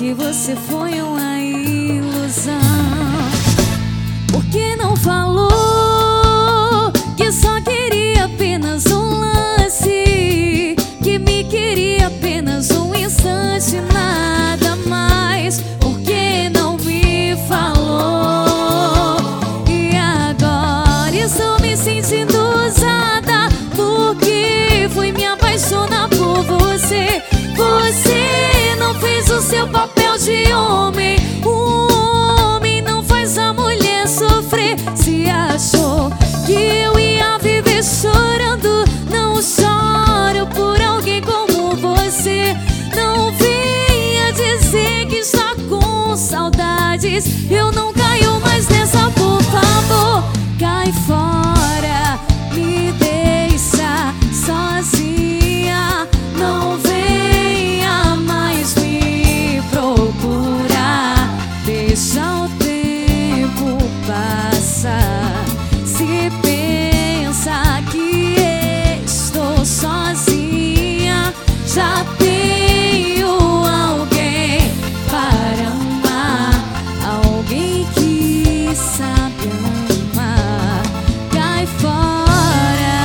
que você foi uma ilusão. Por que não falou que só queria apenas um lance, que me queria apenas um instante, nada mais? Por que não me falou? E agora estou me sentindo usada, porque fui me apaixonar por você. Você não fez o seu papel de homem. O homem não faz a mulher sofrer. Se achou que eu ia viver chorando, não choro por alguém como você. Não venha dizer que está com saudades. Eu não caio mais nessa, por favor. Cai fora, me deixa sozinha. Não venha mais me procurar. Deixa o tempo passar. Se pensa que estou sozinha, já tenho alguém para amar, alguém que sabe amar. Cai fora.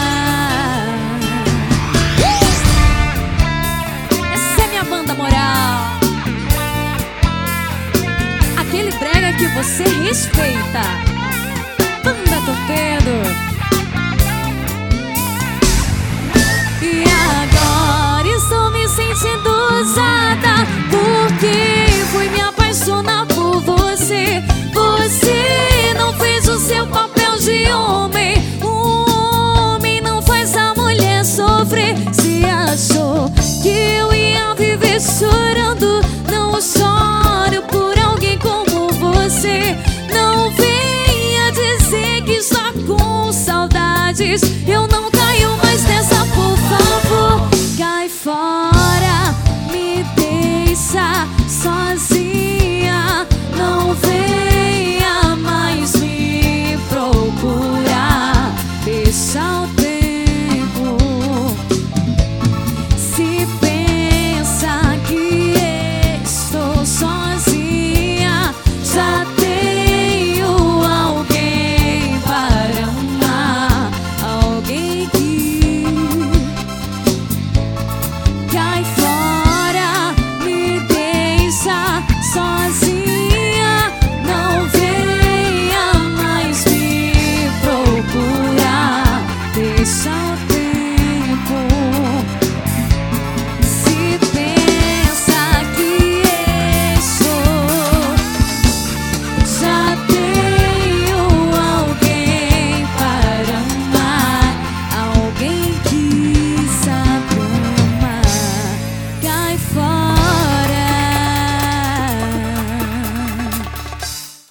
Essa é minha banda moral, aquele brega que você respeita. Banda Torpedo. E agora estou me sentindo usada, porque fui me